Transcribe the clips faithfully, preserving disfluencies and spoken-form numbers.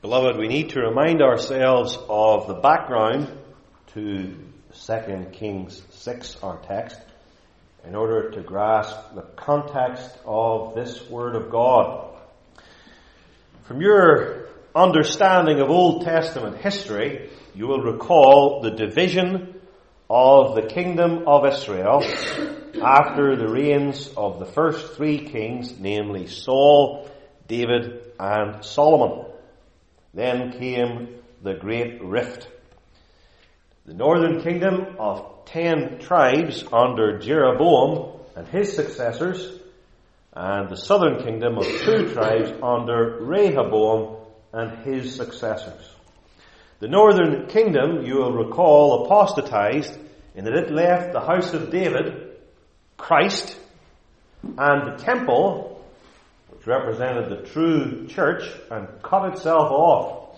Beloved, we need to remind ourselves of the background to Second Kings six, our text, in order to grasp the context of this Word of God. From your understanding of Old Testament history, you will recall the division of the kingdom of Israel after the reigns of the first three kings, namely Saul, David, and Solomon. Then came the great rift. The northern kingdom of ten tribes under Jeroboam and his successors, and the southern kingdom of two tribes under Rehoboam and his successors. The northern kingdom, you will recall, apostatized in that it left the house of David, Christ, and the temple, which represented the true church, and cut itself off.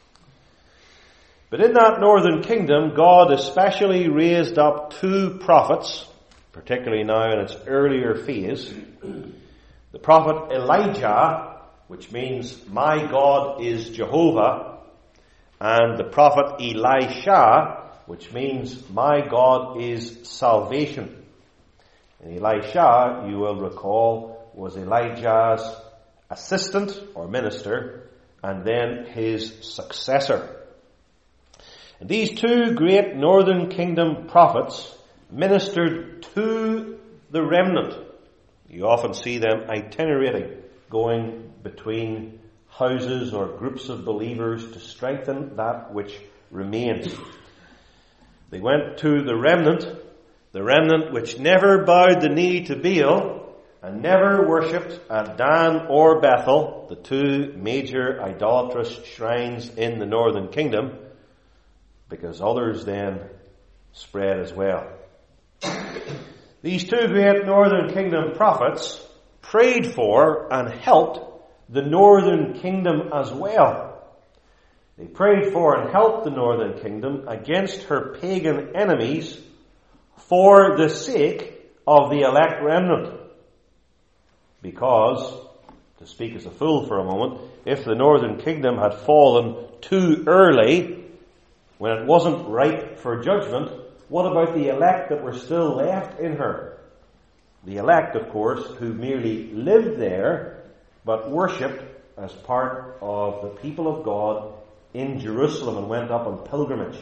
But in that northern kingdom, God especially raised up two prophets, particularly now in its earlier phase. The prophet Elijah, which means, my God is Jehovah, and the prophet Elisha, which means, my God is salvation. And Elisha, you will recall, was Elijah's assistant or minister, and then his successor. And these two great northern kingdom prophets ministered to the remnant. You often see them itinerating, going between houses or groups of believers to strengthen that which remains. They went to the remnant, the remnant which never bowed the knee to Baal and never worshipped at Dan or Bethel, the two major idolatrous shrines in the northern kingdom, because others then spread as well. These two great northern kingdom prophets prayed for and helped the northern kingdom as well. They prayed for and helped the northern kingdom against her pagan enemies for the sake of the elect remnant. Because, to speak as a fool for a moment, if the northern kingdom had fallen too early, when it wasn't ripe for judgment, what about the elect that were still left in her? The elect, of course, who merely lived there, but worshipped as part of the people of God in Jerusalem and went up on pilgrimage.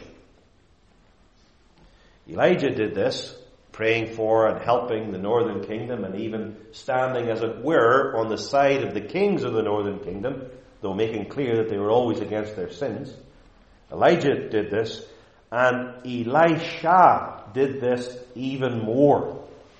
Elijah did this, praying for and helping the northern kingdom, and even standing, as it were, on the side of the kings of the northern kingdom, though making clear that they were always against their sins. Elijah did this, and Elisha did this even more.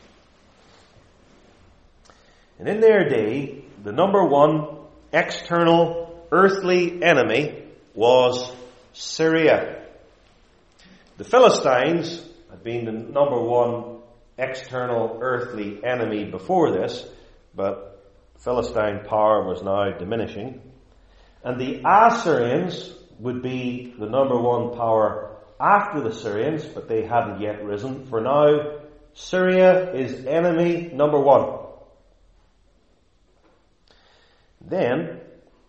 And in their day, the number one external earthly enemy was Syria. The Philistines had been the number one external earthly enemy before this, but Philistine power was now diminishing. And the Assyrians would be the number one power after the Syrians, but they hadn't yet risen. For now, Syria is enemy number one. Then,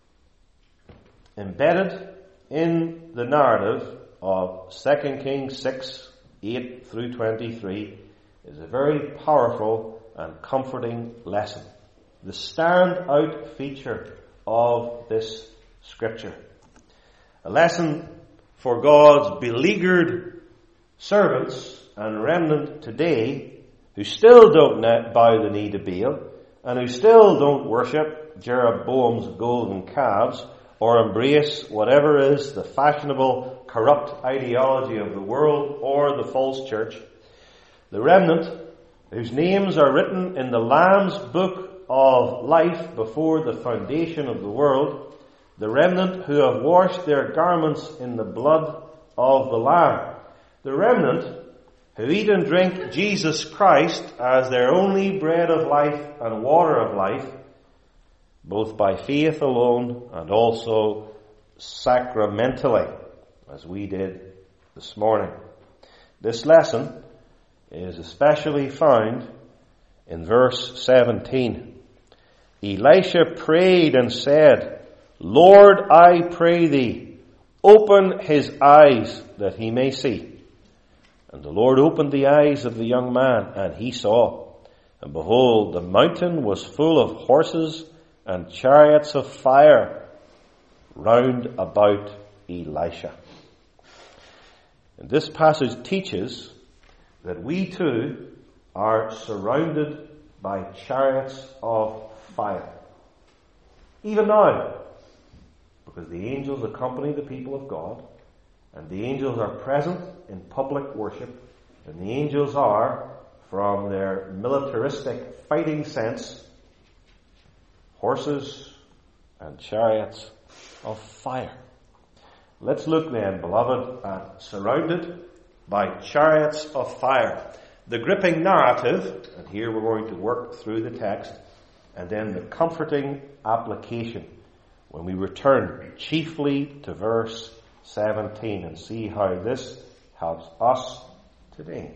embedded in the narrative of Second Kings six, eight through twenty-three, is a very powerful and comforting lesson. The stand-out feature of this scripture. A lesson for God's beleaguered servants and remnant today who still don't bow the knee to Baal and who still don't worship Jeroboam's golden calves or embrace whatever is the fashionable, corrupt ideology of the world or the false church. The remnant whose names are written in the Lamb's book of life before the foundation of the world. The remnant who have washed their garments in the blood of the Lamb. The remnant who eat and drink Jesus Christ as their only bread of life and water of life, both by faith alone and also sacramentally, as we did this morning. This lesson is especially found in verse seventeen. Elisha prayed and said, Lord, I pray thee, open his eyes that he may see. And the Lord opened the eyes of the young man, and he saw. And behold, the mountain was full of horses and chariots of fire round about Elisha. And this passage teaches that we too are surrounded by chariots of fire. Even now, because the angels accompany the people of God, and the angels are present in public worship, and the angels are, from their militaristic fighting sense, horses and chariots of fire. Let's look then, beloved, at surrounded by chariots of fire. The gripping narrative, and here we're going to work through the text, and then the comforting application when we return chiefly to verse seventeen and see how this helps us today.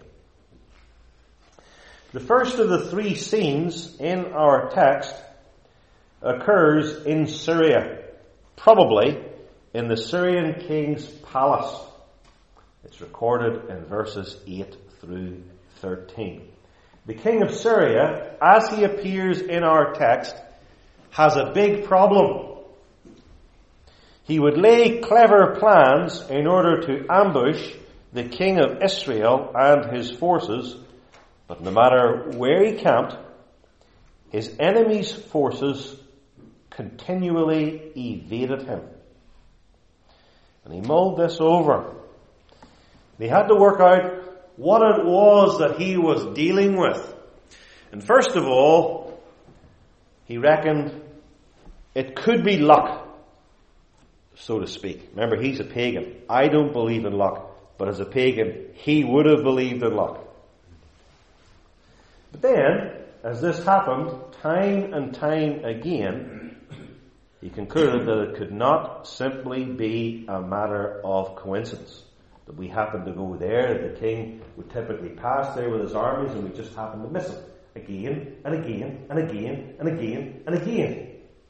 The first of the three scenes in our text occurs in Syria, probably in the Syrian king's palace. It's recorded in verses eight through thirteen. The king of Syria, as he appears in our text, has a big problem. He would lay clever plans in order to ambush the king of Israel and his forces, but no matter where he camped, his enemy's forces continually evaded him. And he mulled this over. He had to work out what it was that he was dealing with. And first of all, he reckoned it could be luck, so to speak. Remember, he's a pagan. I don't believe in luck. But as a pagan, he would have believed in luck. But then, as this happened time and time again, he concluded that it could not simply be a matter of coincidence. That we happened to go there, that the king would typically pass there with his armies, and we just happened to miss him. Again, and again, and again, and again, and again.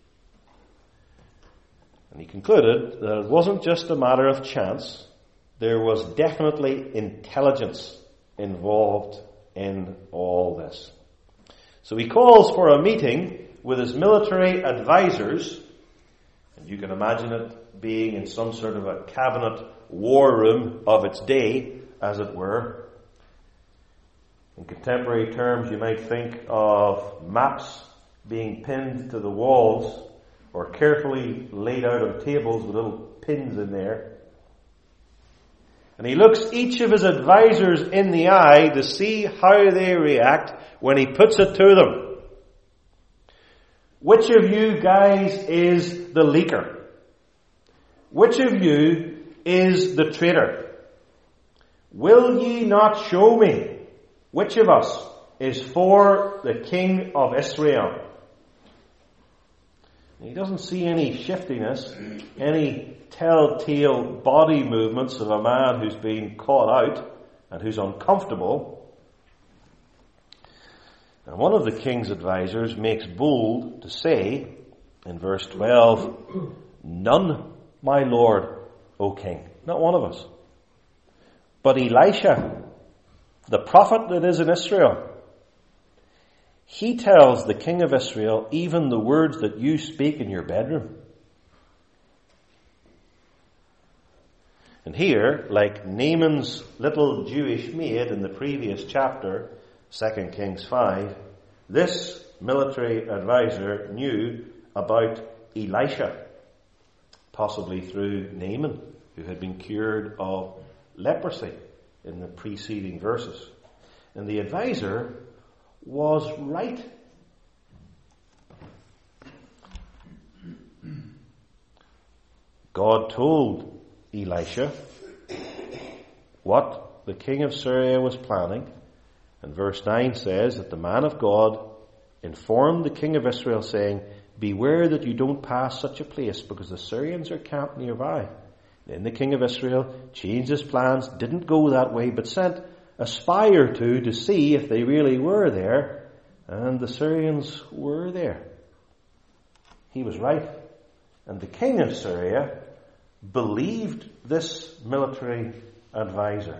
And he concluded that it wasn't just a matter of chance. There was definitely intelligence involved in all this. So he calls for a meeting with his military advisors, and you can imagine it being in some sort of a cabinet war room of its day, as it were. In contemporary terms, you might think of maps being pinned to the walls or carefully laid out on tables with little pins in there. And he looks each of his advisors in the eye to see how they react when he puts it to them. Which of you guys is the leaker? Which of you is the traitor? Will ye not show me which of us is for the king of Israel? He doesn't see any shiftiness, any telltale body movements of a man who's been caught out and who's uncomfortable. And one of the king's advisors makes bold to say in verse twelve, "None, my lord, O king." Not one of us. But Elisha, the prophet that is in Israel, he tells the king of Israel even the words that you speak in your bedroom. And here, like Naaman's little Jewish maid in the previous chapter, Second Kings five, this military advisor knew about Elisha, possibly through Naaman, who had been cured of leprosy in the preceding verses. And the advisor was right. God told Elisha what the king of Syria was planning. And verse nine says that the man of God informed the king of Israel, saying, "Beware that you don't pass such a place, because the Syrians are camped nearby." Then the king of Israel changed his plans, didn't go that way, but sent a spy or two to see if they really were there. And the Syrians were there. He was right. And the king of Syria believed this military advisor.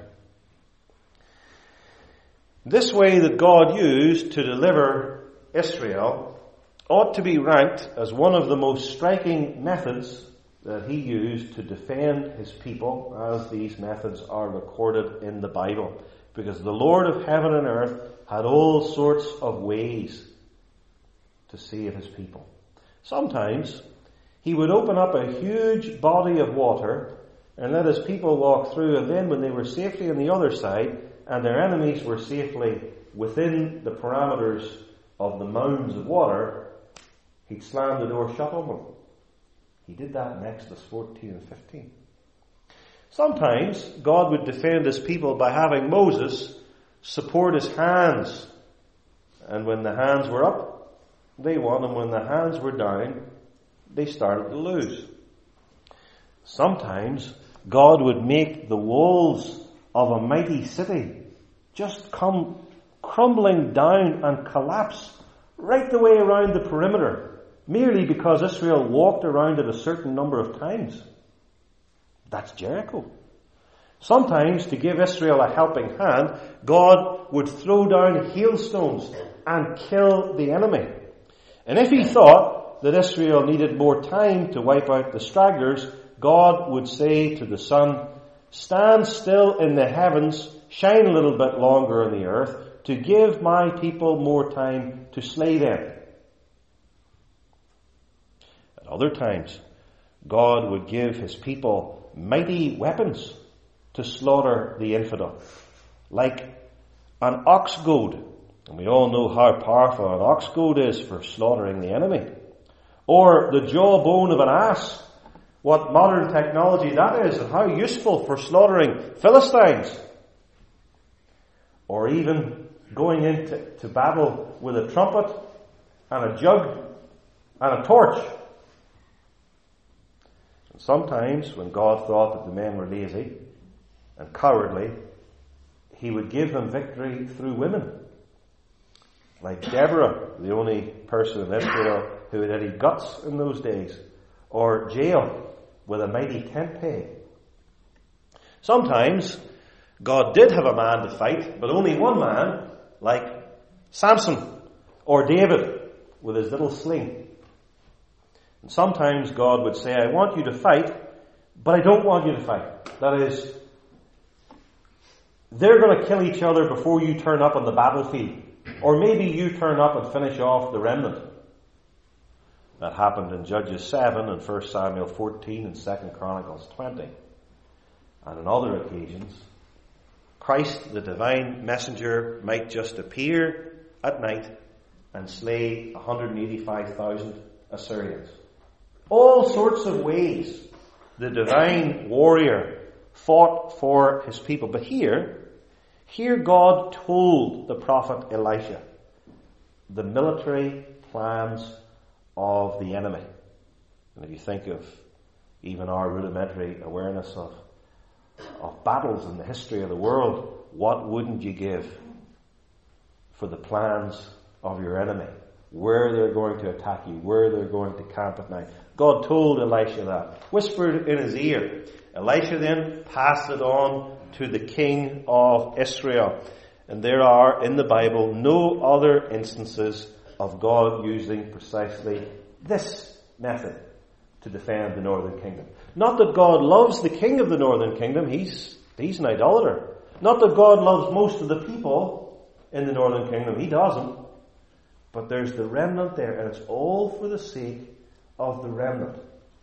This way that God used to deliver Israel ought to be ranked as one of the most striking methods that he used to defend his people, as these methods are recorded in the Bible. Because the Lord of heaven and earth had all sorts of ways to save his people. Sometimes he would open up a huge body of water and let his people walk through, and then when they were safely on the other side and their enemies were safely within the parameters of the mounds of water, he'd slam the door shut on them. He did that in Exodus fourteen and fifteen. Sometimes God would defend his people by having Moses support his hands. And when the hands were up, they won, and when the hands were down, they started to lose. Sometimes God would make the walls of a mighty city just come crumbling down and collapse right the way around the perimeter, merely because Israel walked around it a certain number of times. That's Jericho. Sometimes, to give Israel a helping hand, God would throw down hailstones and kill the enemy. And if he thought that Israel needed more time to wipe out the stragglers, God would say to the sun, "Stand still in the heavens, shine a little bit longer on the earth, to give my people more time to slay them." At other times, God would give his people mighty weapons to slaughter the infidel, like an ox goad. And we all know how powerful an ox goad is for slaughtering the enemy. Or the jawbone of an ass. What modern technology that is, and how useful for slaughtering Philistines. Or even going into to battle with a trumpet and a jug and a torch. And sometimes, when God thought that the men were lazy and cowardly, he would give them victory through women. Like Deborah, the only person in Israel who had any guts in those days. Or Jael, with a mighty tent peg. Sometimes God did have a man to fight, but only one man, like Samson or David with his little sling. And sometimes God would say, "I want you to fight, but I don't want you to fight." That is, they're going to kill each other before you turn up on the battlefield. Or maybe you turn up and finish off the remnant. That happened in Judges seven and First Samuel fourteen and Second Chronicles twenty. And on other occasions, Christ, the divine messenger, might just appear at night and slay one hundred eighty-five thousand Assyrians. All sorts of ways the divine warrior fought for his people. But here, here God told the prophet Elisha the military plans of the enemy. And if you think of even our rudimentary awareness of, of battles in the history of the world, what wouldn't you give for the plans of your enemy? Where they're going to attack you, where they're going to camp at night. God told Elisha that, whispered in his ear. Elisha then passed it on to the king of Israel. And there are in the Bible no other instances of God using precisely this method to defend the northern kingdom. Not that God loves the king of the northern kingdom, he's, he's an idolater. Not that God loves most of the people in the northern kingdom, he doesn't. But there's the remnant there, and it's all for the sake of the remnant.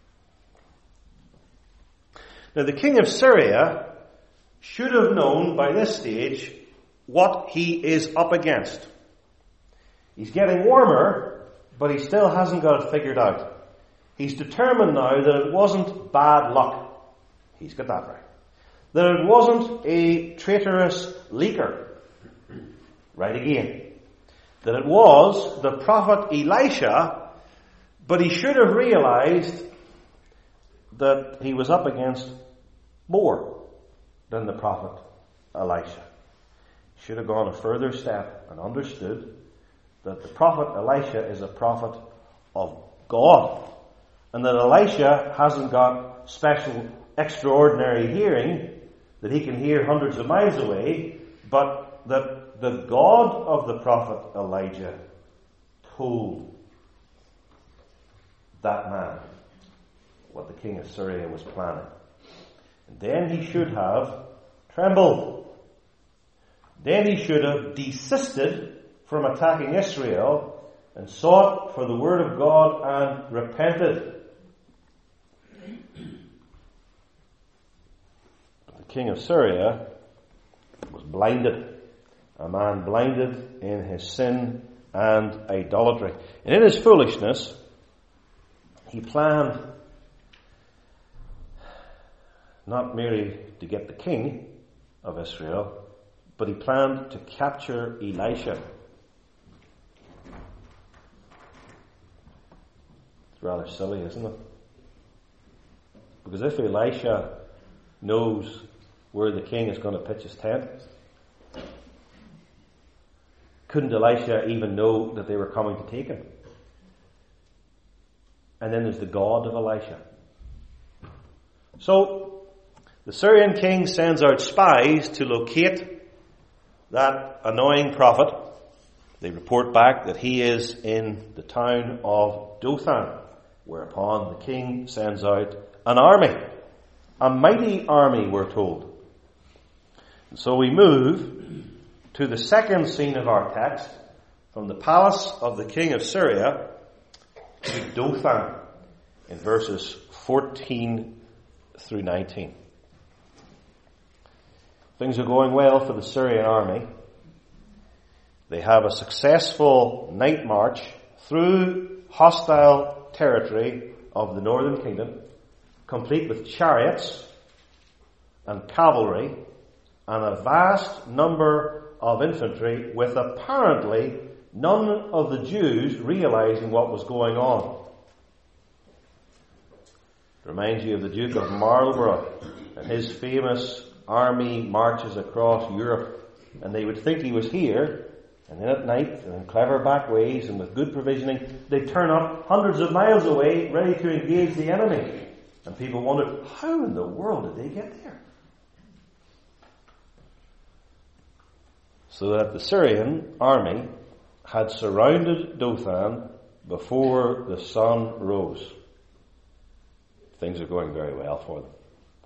Now, the king of Syria should have known by this stage what he is up against. He's getting warmer, but he still hasn't got it figured out. He's determined now that it wasn't bad luck. He's got that right. That it wasn't a traitorous leaker. Right again. That it was the prophet Elisha, but he should have realized that he was up against more than the prophet Elisha. He should have gone a further step and understood that the prophet Elisha is a prophet of God, and that Elisha hasn't got special, extraordinary hearing, that he can hear hundreds of miles away, but that the God of the prophet Elijah told that man what the king of Syria was planning. And then he should have trembled. Then he should have desisted from attacking Israel and sought for the word of God and repented. But the king of Syria was blinded. A man blinded in his sin and idolatry. And in his foolishness, he planned not merely to get the king of Israel, but he planned to capture Elisha. It's rather silly, isn't it? Because if Elisha knows where the king is going to pitch his tent, couldn't Elisha even know that they were coming to take him? And then there's the God of Elisha. So, the Syrian king sends out spies to locate that annoying prophet. They report back that he is in the town of Dothan, whereupon the king sends out an army. A mighty army, we're told. And so we move to the second scene of our text, from the palace of the king of Syria to Dothan, in verses fourteen through nineteen. Things are going well for the Syrian army. They have a successful night march through hostile territory of the northern kingdom, complete with chariots and cavalry and a vast number of infantry, with apparently none of the Jews realizing what was going on. It reminds you of the Duke of Marlborough and his famous army marches across Europe, and they would think he was here, and then at night, and in clever back ways and with good provisioning, they turn up hundreds of miles away, ready to engage the enemy. And people wondered, how in the world did they get there? So that the Syrian army had surrounded Dothan before the sun rose. Things are going very well for them.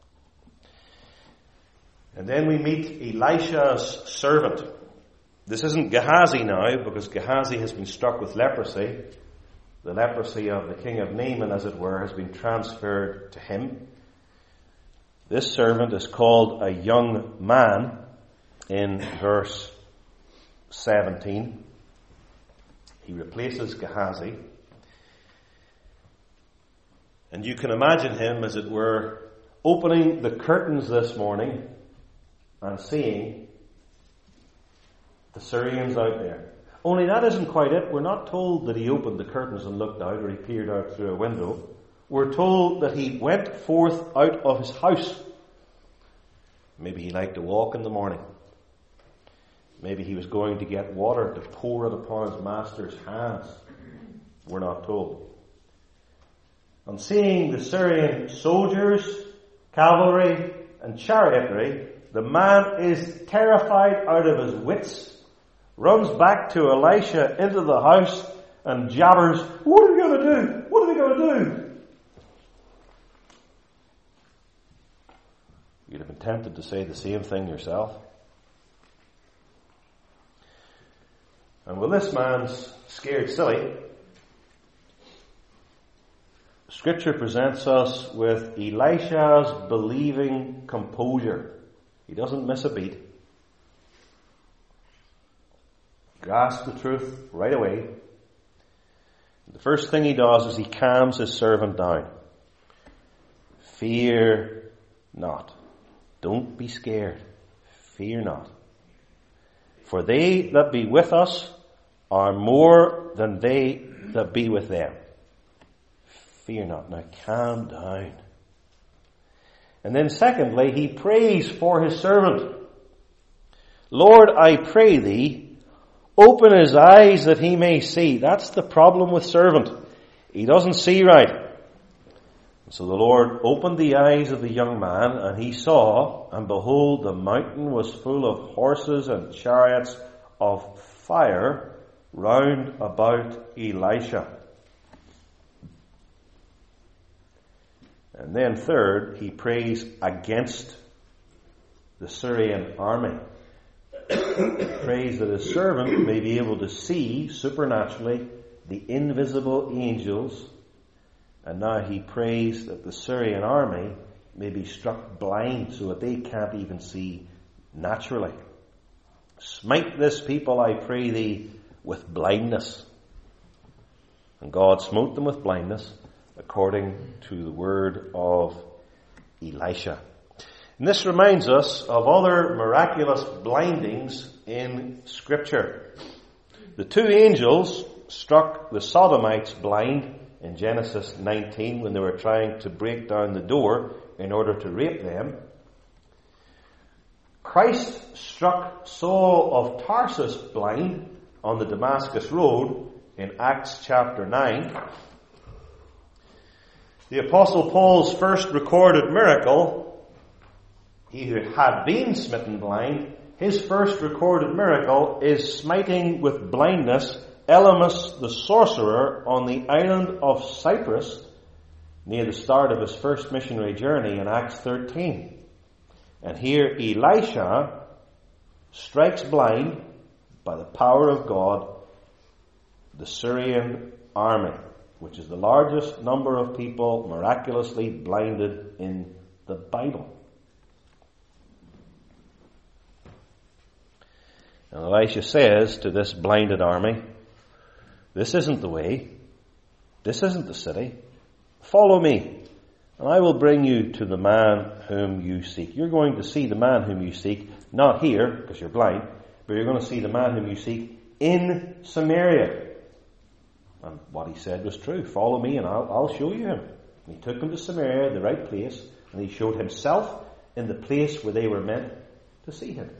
And then we meet Elisha's servant. This isn't Gehazi now, because Gehazi has been struck with leprosy. The leprosy of the king of Naaman, as it were, has been transferred to him. This servant is called a young man in verse seventeen. He replaces Gehazi. And you can imagine him, as it were, opening the curtains this morning and seeing the Syrians out there. Only that isn't quite it. We're not told that he opened the curtains and looked out, or he peered out through a window. We're told that he went forth out of his house. Maybe he liked to walk in the morning. Maybe he was going to get water to pour it upon his master's hands. We're not told. On seeing the Syrian soldiers, cavalry, and chariotry, the man is terrified out of his wits, runs back to Elisha into the house and jabbers, "What are we going to do? What are we going to do?" You'd have been tempted to say the same thing yourself. And well, this man's scared silly. Scripture presents us with Elisha's believing composure. He doesn't miss a beat. Grasps the truth right away. The first thing he does is he calms his servant down. Fear not. Don't be scared. Fear not. For they that be with us are more than they that be with them. Fear not. Now calm down. And then secondly, he prays for his servant. Lord, I pray thee, open his eyes that he may see. That's the problem with servant. He doesn't see right. So the Lord opened the eyes of the young man, and he saw, and behold, the mountain was full of horses and chariots of fire round about Elisha. And then third, he prays against the Syrian army. He prays that his servant may be able to see supernaturally the invisible angels. And now he prays that the Syrian army may be struck blind so that they can't even see naturally. Smite this people, I pray thee, with blindness. And God smote them with blindness according to the word of Elisha. And this reminds us of other miraculous blindings in Scripture. The two angels struck the Sodomites blind in Genesis nineteen when they were trying to break down the door in order to rape them. Christ struck Saul of Tarsus blind on the Damascus Road in Acts chapter nine. The Apostle Paul's first recorded miracle, he who had been smitten blind, his first recorded miracle is smiting with blindness Elymas the sorcerer on the island of Cyprus near the start of his first missionary journey in Acts thirteen. And here Elisha strikes blind by the power of God the Syrian army, which is the largest number of people miraculously blinded in the Bible. And Elisha says to this blinded army, this isn't the way. This isn't the city. Follow me, and I will bring you to the man whom you seek. You're going to see the man whom you seek, not here, because you're blind, but you're going to see the man whom you seek in Samaria. And what he said was true. Follow me, and I'll, I'll show you him. And he took him to Samaria, the right place, and he showed himself in the place where they were meant to see him.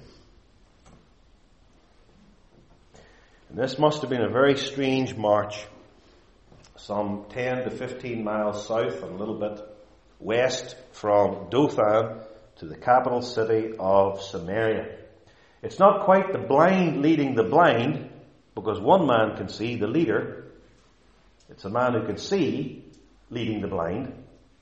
And this must have been a very strange march, some ten to fifteen miles south and a little bit west from Dothan to the capital city of Samaria. It's not quite the blind leading the blind, because one man can see, the leader. It's a man who can see leading the blind.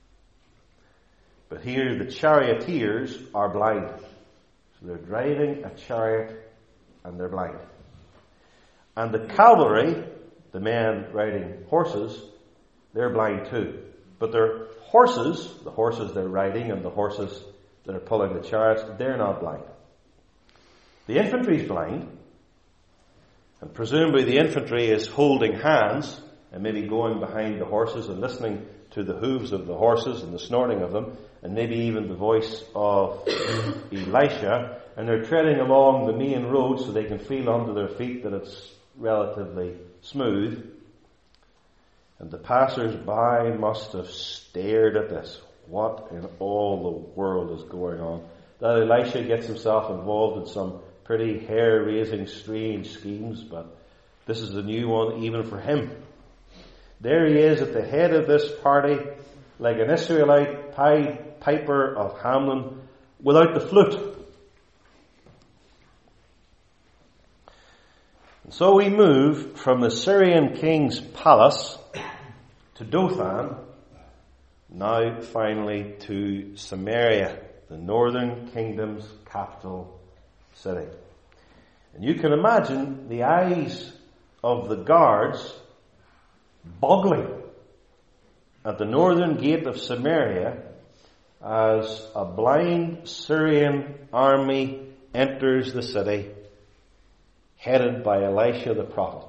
But here the charioteers are blind. So they're driving a chariot and they're blind. And the cavalry, the men riding horses, they're blind too. But their horses, the horses they're riding and the horses that are pulling the chariots, they're not blind. The infantry's blind. And presumably the infantry is holding hands and maybe going behind the horses and listening to the hooves of the horses and the snorting of them, and maybe even the voice of Elisha. And they're treading along the main road so they can feel under their feet that it's relatively smooth. And the passers-by must have stared at this. What in all the world is going on? That Elisha gets himself involved in some pretty hair-raising, strange schemes, but this is a new one even for him. There he is at the head of this party, like an Israelite piper of Hamelin, without the flute. And so we move from the Syrian king's palace to Dothan, now finally to Samaria, the northern kingdom's capital city. And you can imagine the eyes of the guards boggling at the northern gate of Samaria as a blind Syrian army enters the city, headed by Elisha the prophet.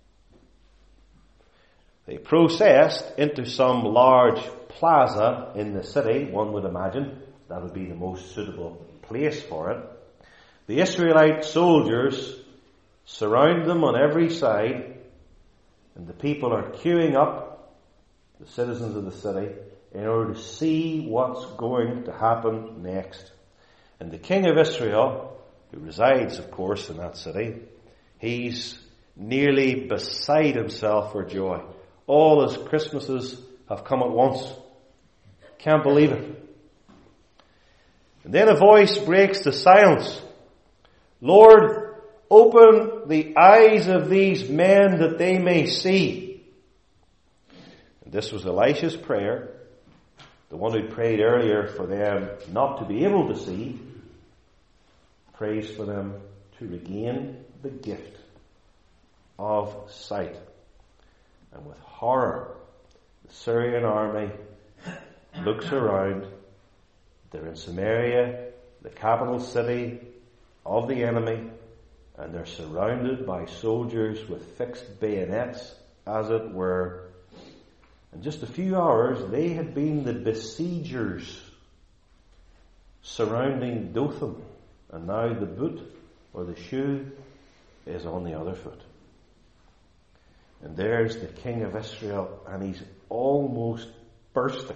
They processed into some large plaza in the city, one would imagine. That would be the most suitable place for it. The Israelite soldiers surround them on every side, and the people are queuing up, the citizens of the city, in order to see what's going to happen next. And the king of Israel, who resides, of course, in that city, he's nearly beside himself for joy. All his Christmases have come at once. Can't believe it. And then a voice breaks the silence. Lord, open the eyes of these men that they may see. And this was Elisha's prayer. The one who prayed earlier for them not to be able to see, prays for them to regain the gift of sight. And with horror, the Syrian army looks around. They're in Samaria, the capital city of the enemy, and they're surrounded by soldiers with fixed bayonets, as it were. In just a few hours, they had been the besiegers surrounding Dothan, and now the boot or the shoe is on the other foot. And there's the king of Israel, and he's almost bursting.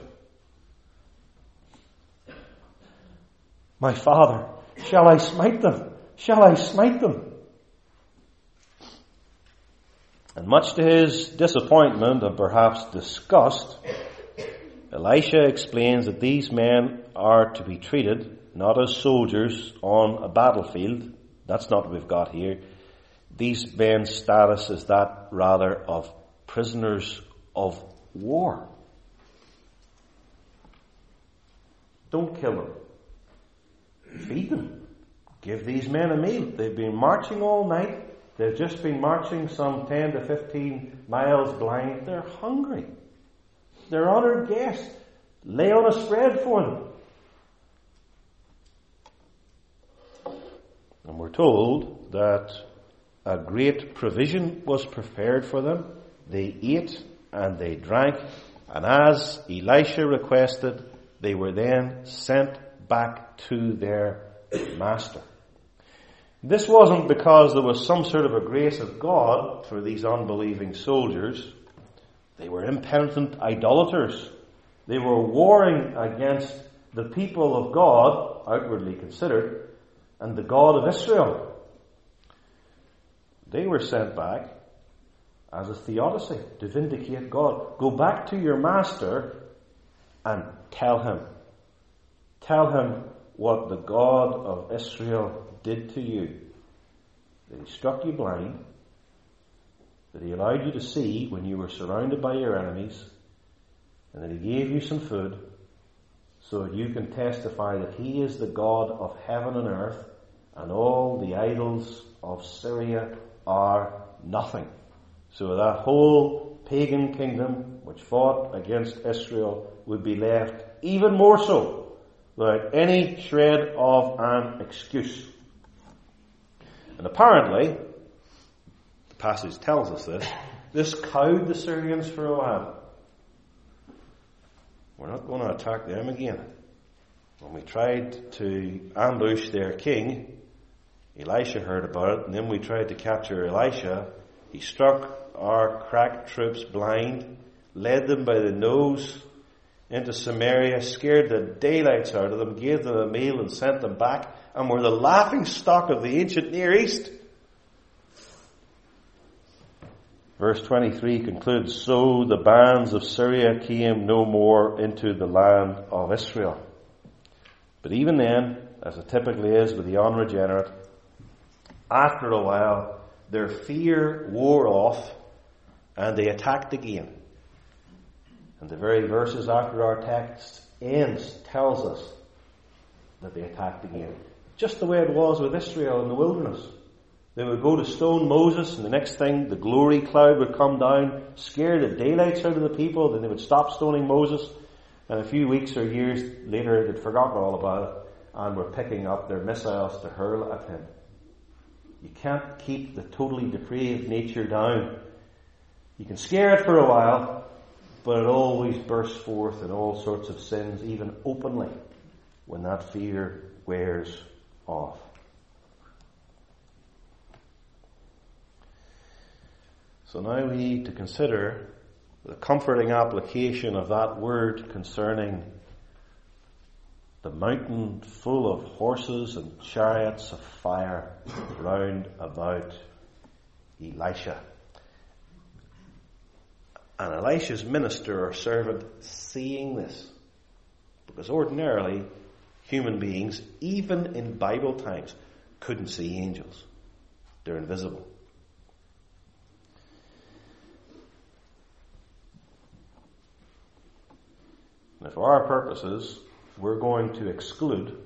My father, shall I smite them? Shall I smite them? And much to his disappointment and perhaps disgust, Elisha explains that these men are to be treated not as soldiers on a battlefield. That's not what we've got here. These men's status is that rather of prisoners of war. Don't kill them. Feed them. Give these men a meal. They've been marching all night. They've just been marching some ten to fifteen miles blind. They're hungry. They're honoured guests. Lay on a spread for them. And we're told that a great provision was prepared for them. They ate and they drank. And as Elisha requested, they were then sent back to their master. This wasn't because there was some sort of a grace of God for these unbelieving soldiers. They were impenitent idolaters. They were warring against the people of God, outwardly considered, and the God of Israel. They were sent back as a theodicy to vindicate God. Go back to your master and tell him. Tell him what the God of Israel did to you. That he struck you blind, that he allowed you to see when you were surrounded by your enemies, and that he gave you some food so that you can testify that he is the God of heaven and earth, and all the idols of Syria are nothing. So that whole pagan kingdom which fought against Israel would be left even more so, without any shred of an excuse. And apparently, the passage tells us this, this cowed the Syrians for a while. We're not going to attack them again. When we tried to ambush their king, Elisha heard about it, and then we tried to capture Elisha. He struck our crack troops blind, led them by the nose into Samaria, scared the daylights out of them, gave them a meal and sent them back, and were the laughing stock of the ancient Near East. Verse twenty-three concludes, so the bands of Syria came no more into the land of Israel. But even then, as it typically is with the unregenerate, after a while, their fear wore off and they attacked again. And the very verses after our text ends tells us that they attacked again. Just the way it was with Israel in the wilderness. They would go to stone Moses, and the next thing, the glory cloud would come down, scare the daylights out of the people, then they would stop stoning Moses, and a few weeks or years later they'd forgotten all about it, and were picking up their missiles to hurl at him. You can't keep the totally depraved nature down. You can scare it for a while, but it always bursts forth in all sorts of sins, even openly, when that fear wears off. So now we need to consider the comforting application of that word concerning the mountain full of horses and chariots of fire round about Elisha. And Elisha's minister or servant, seeing this, Because ordinarily, human beings, even in Bible times, couldn't see angels. They're invisible. Now, for our purposes, we're going to exclude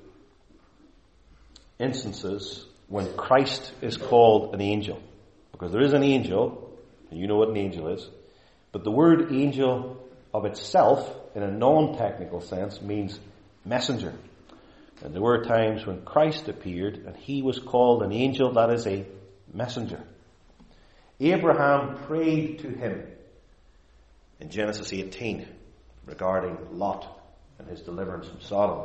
instances when Christ is called an angel. Because there is an angel, and you know what an angel is, but the word angel of itself, in a non-technical sense, means messenger. And there were times when Christ appeared and he was called an angel, that is a messenger. Abraham prayed to him in Genesis eighteen regarding Lot and his deliverance from Sodom.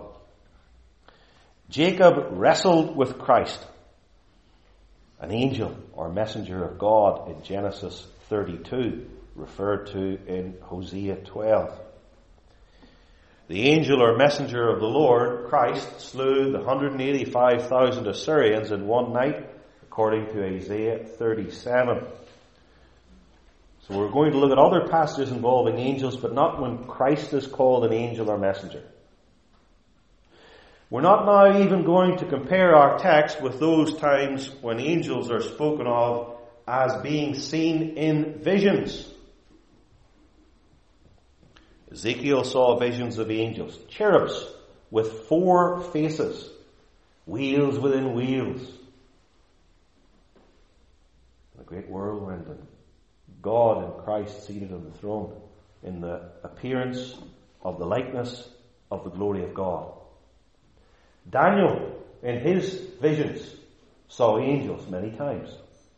Jacob wrestled with Christ, an angel or messenger of God, in Genesis thirty-two, referred to in Hosea twelve. The angel or messenger of the Lord, Christ, slew the one hundred eighty-five thousand Assyrians in one night, according to Isaiah thirty-seven. So we're going to look at other passages involving angels, but not when Christ is called an angel or messenger. We're not now even going to compare our text with those times when angels are spoken of as being seen in visions. Ezekiel saw visions of angels, cherubs with four faces, wheels within wheels. A great whirlwind, and God and Christ seated on the throne in the appearance of the likeness of the glory of God. Daniel, in his visions, saw angels many times.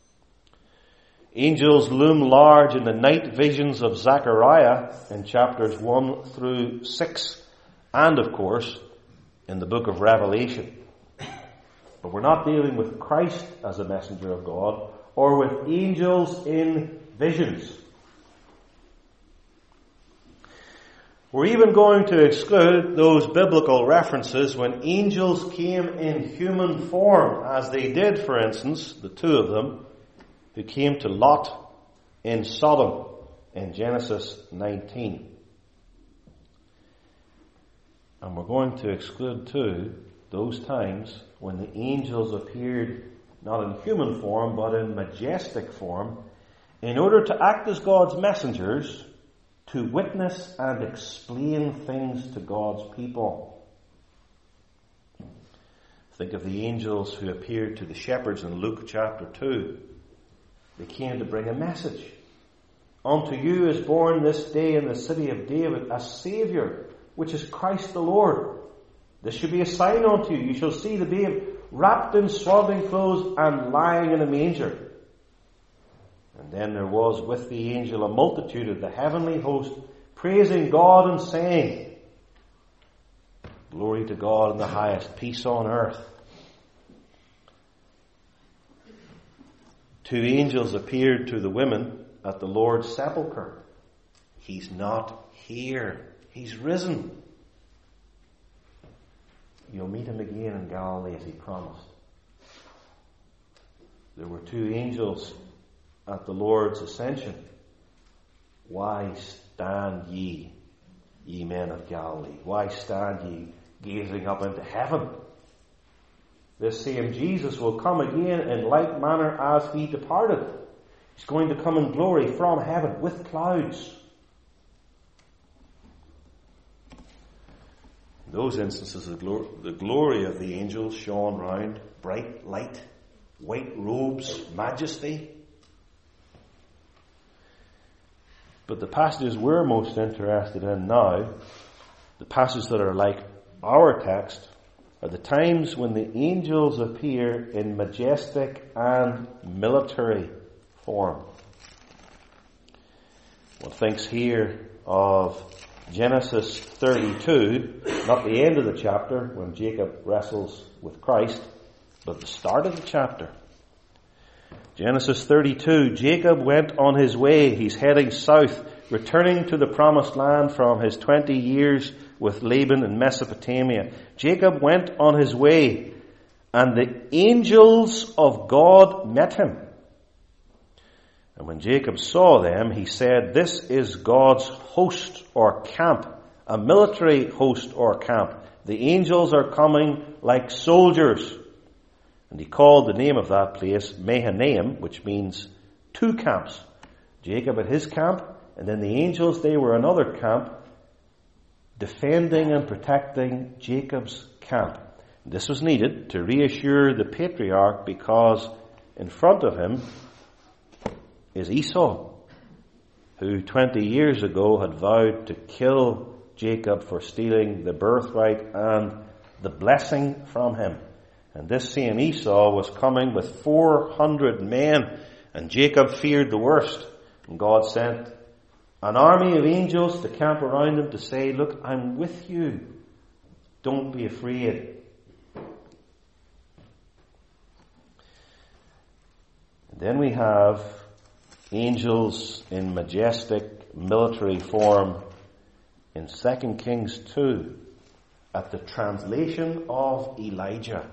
Angels loom large in the night visions of Zechariah in chapters one through six, and of course in the book of Revelation. But we're not dealing with Christ as a messenger of God or with angels in visions. We're even going to exclude those biblical references when angels came in human form, as they did, for instance, the two of them, who came to Lot in Sodom in Genesis nineteen. And we're going to exclude too those times when the angels appeared not in human form but in majestic form in order to act as God's messengers to witness and explain things to God's people. Think of the angels who appeared to the shepherds in Luke chapter two. They came to bring a message. Unto you is born this day in the city of David a Saviour, which is Christ the Lord. This shall be a sign unto you. You shall see the babe wrapped in swaddling clothes and lying in a manger. And then there was with the angel a multitude of the heavenly host, praising God and saying, Glory to God in the highest, peace on earth. Two angels appeared to the women at the Lord's sepulchre. He's not here. He's risen. You'll meet him again in Galilee as he promised. There were two angels at the Lord's ascension. Why stand ye, ye men of Galilee? Why stand ye gazing up into heaven? This same Jesus will come again in like manner as he departed. He's going to come in glory from heaven with clouds. In those instances, the glory, the glory of the angels shone round, bright light, white robes, majesty. But the passages we're most interested in now, the passages that are like our text, are the times when the angels appear in majestic and military form. One thinks here of Genesis thirty-two, not the end of the chapter when Jacob wrestles with Christ, but the start of the chapter. Genesis thirty-two, Jacob went on his way. He's heading south, returning to the promised land from his twenty years with Laban in Mesopotamia. Jacob went on his way, and the angels of God met him. And when Jacob saw them, he said, This is God's host or camp a military host or camp. The angels are coming like soldiers. And he called the name of that place Mahanaim, which means two camps. Jacob at his camp, and then the angels, they were another camp, defending and protecting Jacob's camp. This was needed to reassure the patriarch, because in front of him is Esau, who twenty years ago had vowed to kill Jacob for stealing the birthright and the blessing from him. And this same Esau was coming with four hundred men, and Jacob feared the worst. And God sent an army of angels to camp around him to say, look, I'm with you. Don't be afraid. And then we have angels in majestic military form in Second Kings two at the translation of Elijah.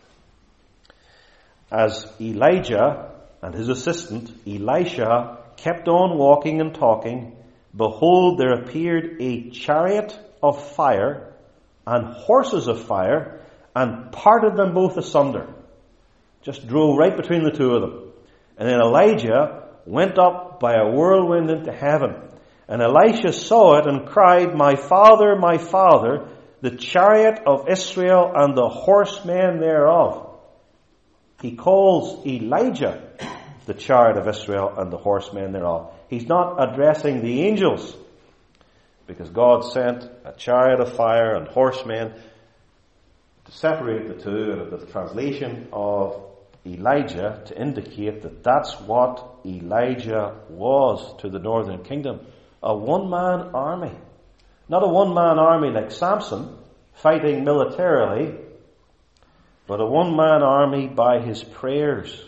As Elijah and his assistant Elisha kept on walking and talking, behold, there appeared a chariot of fire and horses of fire, and parted them both asunder. Just drove right between the two of them. And then Elijah went up by a whirlwind into heaven. And Elisha saw it and cried, my father, my father, the chariot of Israel and the horsemen thereof. He calls Elijah the chariot of Israel and the horsemen thereof. He's not addressing the angels, because God sent a chariot of fire and horsemen to separate the two, and the translation of Elijah to indicate that that's what Elijah was to the northern kingdom. A one-man army. Not a one-man army like Samson, fighting militarily, but a one-man army by his prayers.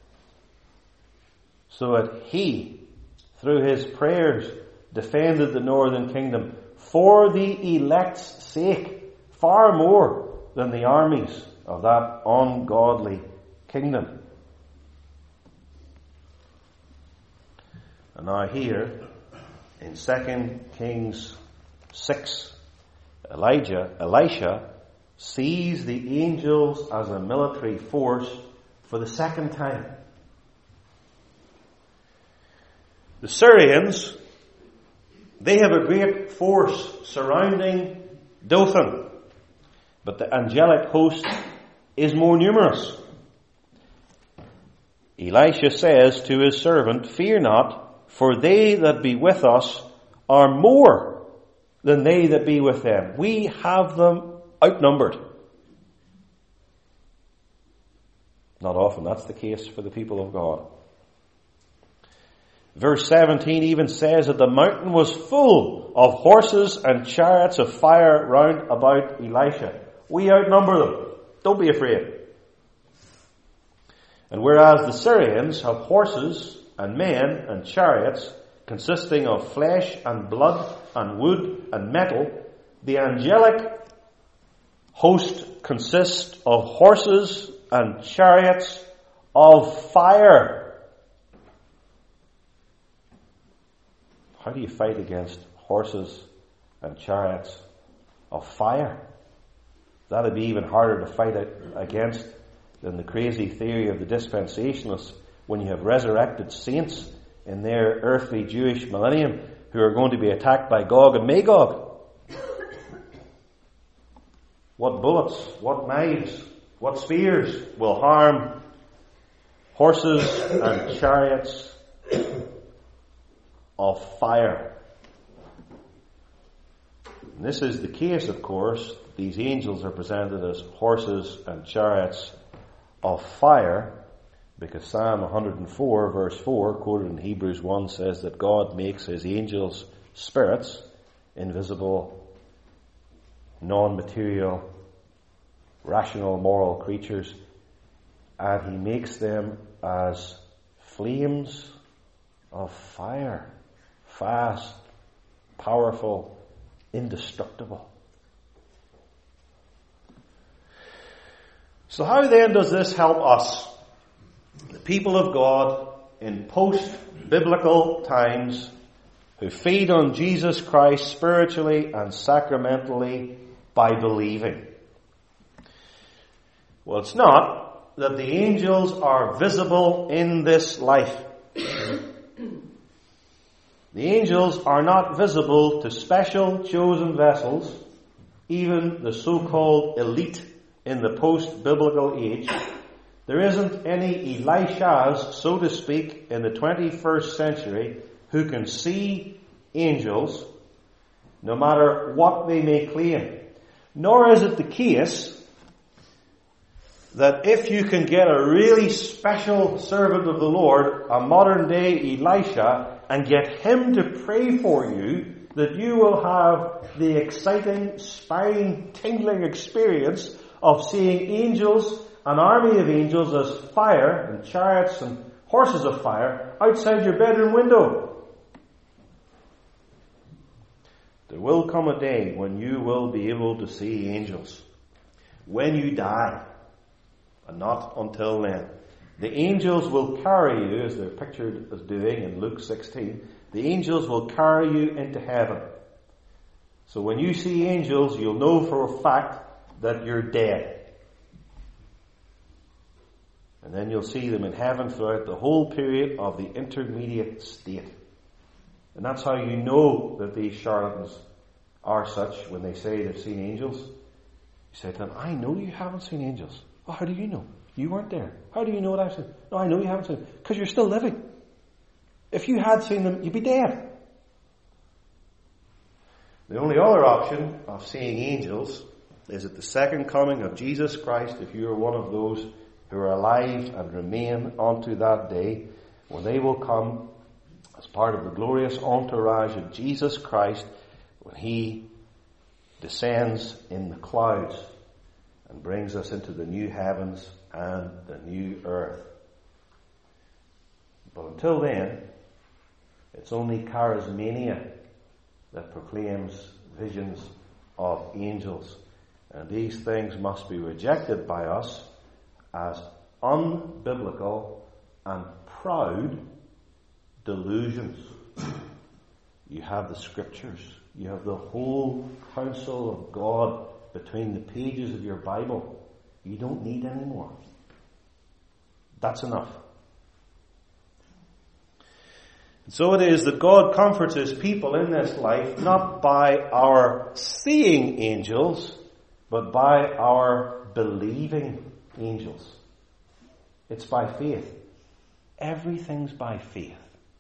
So that he, through his prayers, defended the northern kingdom for the elect's sake, far more than the armies of that ungodly kingdom. And now here, in Second Kings six, Elijah, Elisha sees the angels as a military force for the second time. The Syrians, they have a great force surrounding Dothan, but the angelic host is more numerous. Elisha says to his servant, fear not, for they that be with us are more than they that be with them. We have them outnumbered. Not often that's the case for the people of God. Verse seventeen even says that the mountain was full of horses and chariots of fire round about Elisha. We outnumber them. Don't be afraid. And whereas the Syrians have horses and men and chariots consisting of flesh and blood and wood and metal, the angelic host consists of horses and chariots of fire. How do you fight against horses and chariots of fire? That'd be even harder to fight against than the crazy theory of the dispensationalists, when you have resurrected saints in their earthly Jewish millennium who are going to be attacked by Gog and Magog. What bullets, what knives, what spears will harm horses and chariots of fire? And this is the case, of course. These angels are presented as horses and chariots of fire, because Psalm one hundred four verse four, quoted in Hebrews one, says that God makes his angels spirits, invisible, non-material, rational, moral creatures, and he makes them as flames of fire, fast, powerful, indestructible. So how then does this help us, the people of God, in post-biblical times, who feed on Jesus Christ spiritually and sacramentally by believing. Well, it's not that the angels are visible in this life. The angels are not visible to special chosen vessels, even the so-called elite in the post-biblical age. There isn't any Elishas, so to speak, in the twenty-first century who can see angels, no matter what they may claim. Nor is it the case that if you can get a really special servant of the Lord, a modern day Elisha, and get him to pray for you, that you will have the exciting, spine-tingling experience of seeing angels, an army of angels as fire and chariots and horses of fire outside your bedroom window. There will come a day when you will be able to see angels. When you die. And not until then. The angels will carry you, as they're pictured as doing in Luke sixteen, the angels will carry you into heaven. So when you see angels, you'll know for a fact that you're dead. And then you'll see them in heaven throughout the whole period of the intermediate state. And that's how you know that these charlatans are such when they say they've seen angels. You say to them, I know you haven't seen angels. Oh, how do you know? You weren't there. How do you know what I've seen? No, I know you haven't seen them. Because you're still living. If you had seen them, you'd be dead. The only other option of seeing angels is at the second coming of Jesus Christ, if you are one of those who are alive and remain unto that day, when they will come as part of the glorious entourage of Jesus Christ, when he descends in the clouds and brings us into the new heavens and the new earth. But until then, it's only charismania that proclaims visions of angels. And these things must be rejected by us as unbiblical and proud delusions. You have the scriptures. You have the whole counsel of God between the pages of your Bible. You don't need any more. That's enough. And so it is that God comforts his people in this life not by our seeing angels, but by our believing angels. It's by faith. Everything's by faith.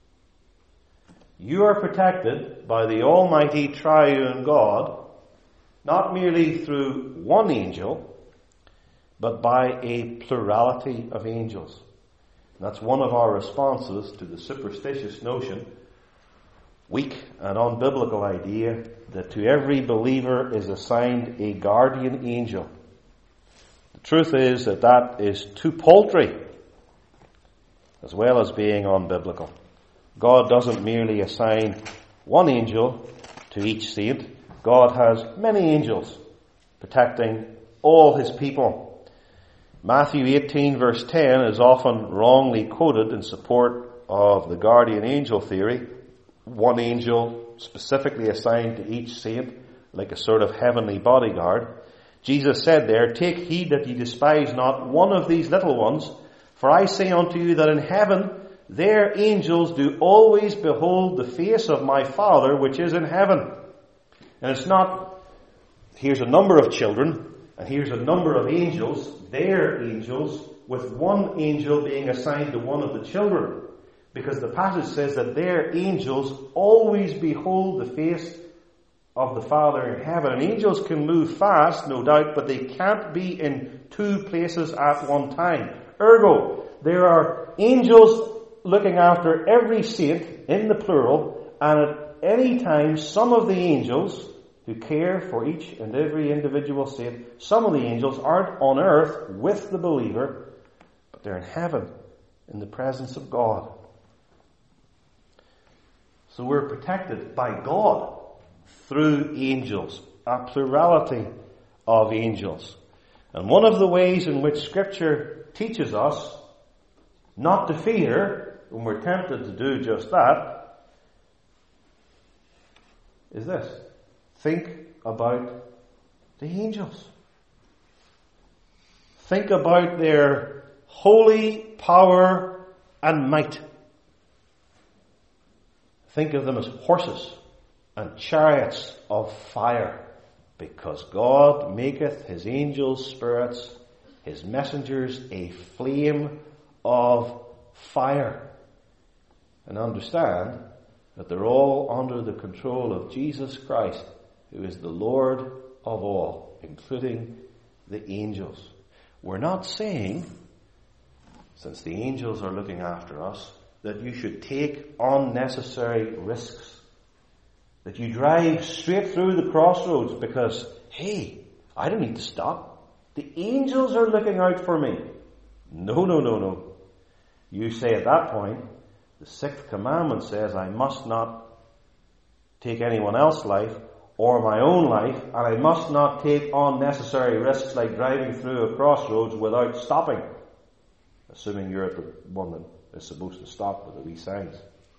You are protected by the Almighty Triune God, not merely through one angel, but by a plurality of angels. And that's one of our responses to the superstitious notion, weak and unbiblical idea, that to every believer is assigned a guardian angel. The truth is that that is too paltry, as well as being unbiblical. God doesn't merely assign one angel to each saint. God has many angels protecting all his people. Matthew eighteen verse ten is often wrongly quoted in support of the guardian angel theory. One angel specifically assigned to each saint, like a sort of heavenly bodyguard. Jesus said there, "Take heed that ye despise not one of these little ones, for I say unto you that in heaven their angels do always behold the face of my Father which is in heaven." And it's not, here's a number of children, and here's a number of angels, their angels, with one angel being assigned to one of the children. Because the passage says that their angels always behold the face of the Father in heaven. And angels can move fast, no doubt, but they can't be in two places at one time. Ergo, there are angels looking after every saint in the plural, and at any time some of the angels who care for each and every individual saint, some of the angels aren't on earth with the believer, but they're in heaven in the presence of God. So we're protected by God through angels, a plurality of angels. And one of the ways in which Scripture teaches us not to fear, when we're tempted to do just that, is this. Think about the angels. Think about their holy power and might. Think of them as horses and chariots of fire, because God maketh his angels spirits, his messengers a flame of fire. And understand that they're all under the control of Jesus Christ, who is the Lord of all, including the angels. We're not saying, since the angels are looking after us, that you should take unnecessary risks. That you drive straight through the crossroads because, hey, I don't need to stop. The angels are looking out for me. No, no, no, no. You say at that point, the sixth commandment says I must not take anyone else's life or my own life, and I must not take unnecessary risks like driving through a crossroads without stopping, assuming you're at the one that is supposed to stop with the wee signs.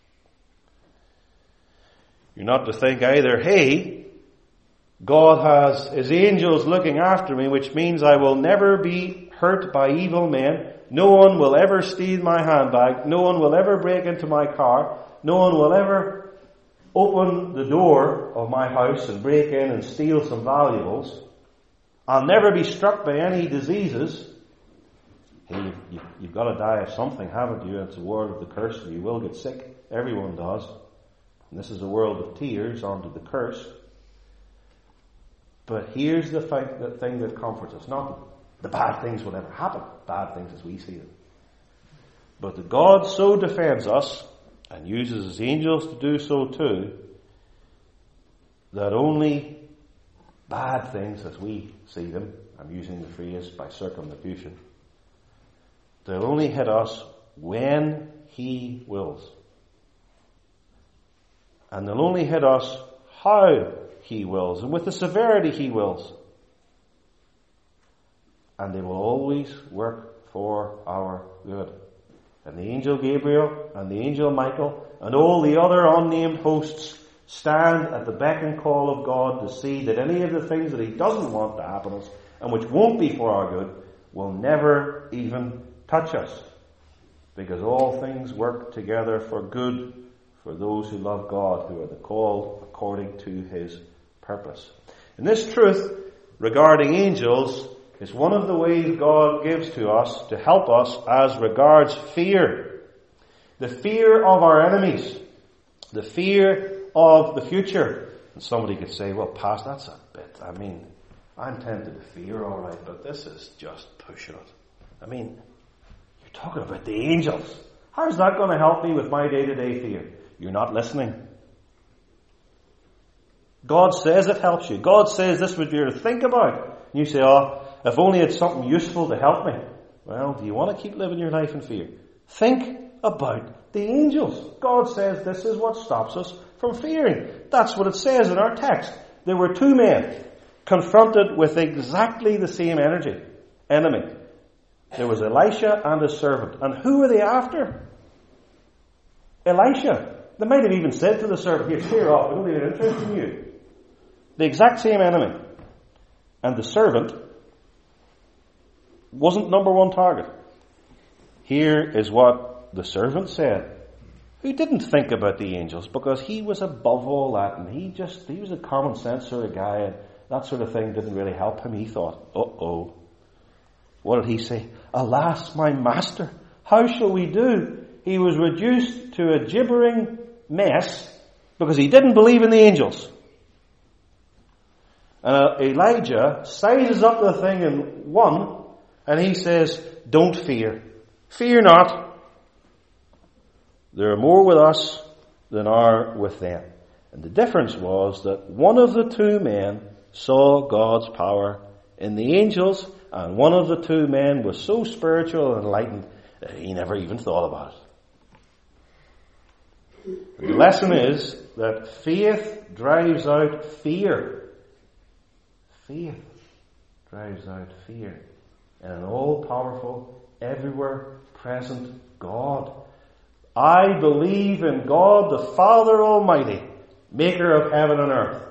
You're not to think either, hey, God has his angels looking after me, which means I will never be hurt by evil men. No one will ever steal my handbag. No one will ever break into my car. No one will ever open the door of my house and break in and steal some valuables. I'll never be struck by any diseases. Hey, you, you, you've got to die of something, haven't you? It's a world of the curse, and you will get sick. Everyone does. And this is a world of tears under the curse. But here's the thing, the thing that comforts us. Not that the bad things will ever happen. Bad things as we see them. But that God so defends us, and uses his angels to do so too, that only bad things as we see them, I'm using the phrase by circumlocution, they'll only hit us when he wills. And they'll only hit us how he wills, and with the severity he wills. And they will always work for our good. And the angel Gabriel and the angel Michael and all the other unnamed hosts stand at the beck and call of God to see that any of the things that he doesn't want to happen to us and which won't be for our good will never even touch us. Because all things work together for good for those who love God, who are the called according to his purpose. And this truth regarding angels is one of the ways God gives to us to help us as regards fear. The fear of our enemies. The fear of the future. And somebody could say, well, Pastor, that's a bit, I mean, I'm tempted to fear, all right, but this is just pushing it. I mean, you're talking about the angels. How's that going to help me with my day-to-day fear? You're not listening. God says it helps you. God says this would be to think about. And you say, oh, if only it's something useful to help me. Well, do you want to keep living your life in fear? Think about the angels. God says this is what stops us from fearing. That's what it says in our text. There were two men confronted with exactly the same energy, enemy. There was Elisha and his servant. And who were they after? Elisha. They might have even said to the servant, here, clear off, we don't even interest in you. The exact same enemy. And the servant wasn't number one target. Here is what the servant said, who didn't think about the angels because he was above all that, and he just, he was a common sense sort of guy, and that sort of thing didn't really help him. He thought, uh-oh. What did he say? Alas, my master, how shall we do? He was reduced to a gibbering mess because he didn't believe in the angels. And uh, Elijah sizes up the thing in one, and he says, don't fear. Fear not. There are more with us than are with them. And the difference was that one of the two men saw God's power in the angels, and one of the two men was so spiritual and enlightened that he never even thought about it. And the lesson is that faith drives out fear. Faith drives out fear. And an all-powerful, everywhere present God. I believe in God the Father Almighty, maker of heaven and earth.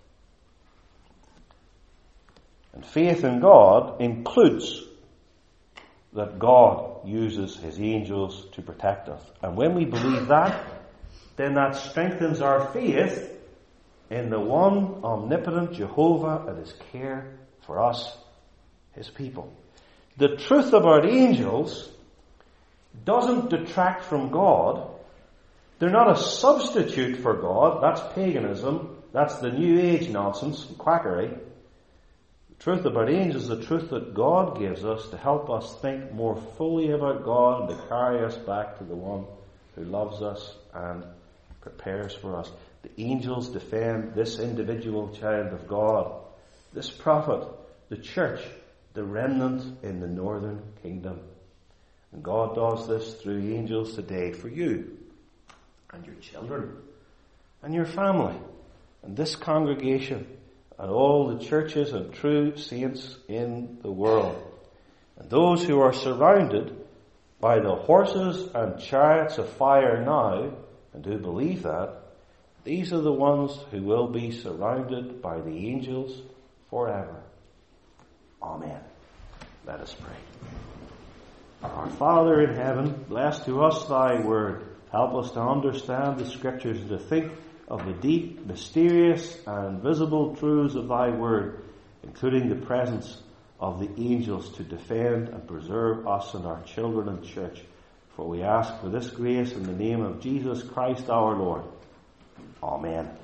And faith in God includes that God uses his angels to protect us. And when we believe that, then that strengthens our faith in the one omnipotent Jehovah and his care for us, his people. The truth about angels doesn't detract from God. They're not a substitute for God. That's paganism. That's the New Age nonsense, quackery. The truth about angels is the truth that God gives us to help us think more fully about God and to carry us back to the one who loves us and prepares for us. The angels defend this individual child of God, this prophet, the church, the remnant in the northern kingdom. And God does this through angels today for you and your children and your family and this congregation and all the churches and true saints in the world. And those who are surrounded by the horses and chariots of fire now, and who believe that, these are the ones who will be surrounded by the angels forever. Amen. Let us pray. Our Father in heaven, bless to us thy word. Help us to understand the scriptures and to think of the deep, mysterious and visible truths of thy word, including the presence of the angels to defend and preserve us and our children and church. For we ask for this grace in the name of Jesus Christ our Lord. Amen.